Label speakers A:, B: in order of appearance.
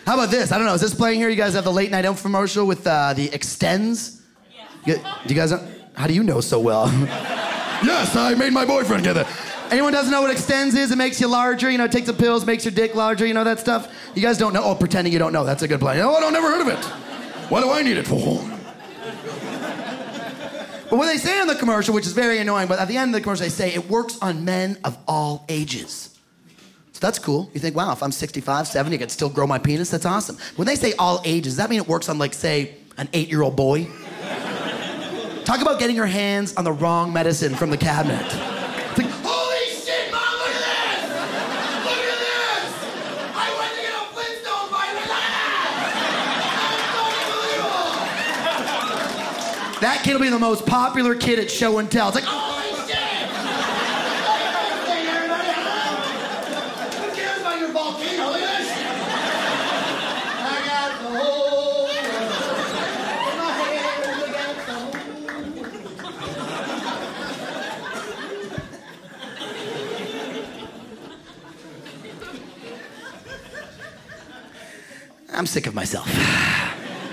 A: How about this? I don't know. Is this playing here? You guys have the late night infomercial with the Extends? Yeah. Do you guys know? How do you know so well? Yes, I made my boyfriend get that. Anyone doesn't know what Extends is? It makes you larger. You know, it takes the pills, makes your dick larger. You know that stuff? You guys don't know? Oh, pretending you don't know. That's a good plan. Oh, I don't never heard of it. What do I need it for? But what they say in the commercial, which is very annoying, but at the end of the commercial, they say it works on men of all ages. So that's cool. You think, wow, if I'm 65, 70, I could still grow my penis? That's awesome. When they say all ages, does that mean it works on, like, say, an 8-year-old boy? Talk about getting your hands on the wrong medicine from the cabinet. It's like, holy shit, Mom, look at this! Look at this! I went to get a Flintstone vitamin. Look at that! That's unbelievable! That kid will be the most popular kid at show and tell. It's like, holy shit! Who cares about your volcano? Look at this! I got the whole world in my hands. I got the whole I'm sick of myself.